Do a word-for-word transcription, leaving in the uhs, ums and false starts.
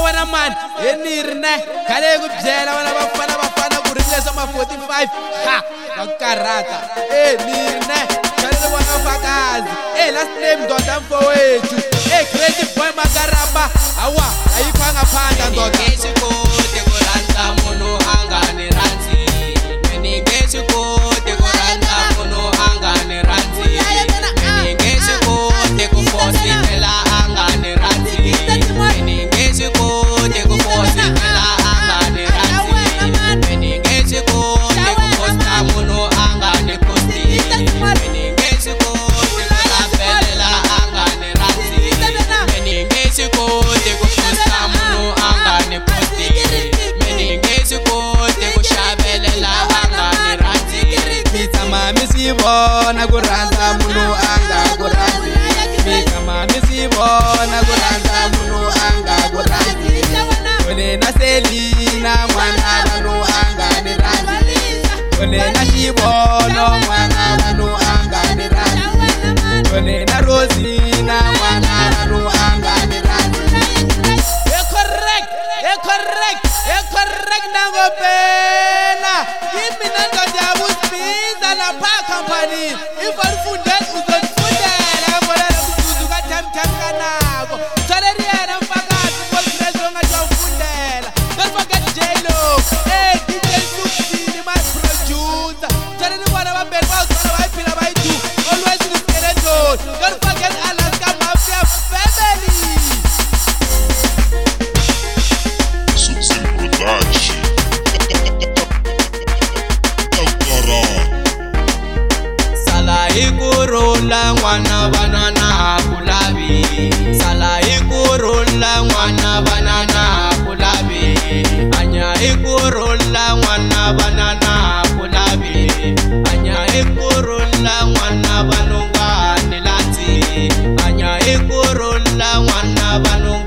vona mani enirne khale ku byela vana vafana vafana ku ri leswa ma forty-five ha va karata enirne khale ni vona vakazi eh last name ndoda mfowethu eh crazy boy makaramba awa ayiphanga phanga ndoda ngesikote kuranda munhu angane ranzi mini ngesikote kuranda munhu angane ranzi mini ngesikote kufositela angane ranzi mini ngesikote kufositela angane ranzi mini ngesikote kufosta munhu angane posti mini ngesikote kulapelela angane ranzi mini ngesikote kufosta munhu angane posti mini ngesikote kushabelela angane ranzi mitama misivona kuranda munhu anga kuranzi mitama misivona kuranda munhu anga kuranzi kone na Selina mwana vanhu anga ni ranzi kone na Xivono mwana vanhu anga ni ranzi kone na Rosina mwana vanhu anga ni ranzi e correct e correct e correct nangopena imina ndoda yabusibiza lapha company ifundela uzofundela ngona mdudu ka time time kanako tsaleni yena mfakazi polpreso ngajafundela don't forget J-Lo eh D J Subsini my producer tsaleni bona bambeni bazona bayiphila bayidu always in skeleton don't forget Alaska Mafia family Subsini production sala ikurula ngwana banana kulabi sala ikurula ngwana banana kulabi anya ikurula ngwana banana kulabi anya ikurula ngwana banunga nilati anya ikurula ngwana banunga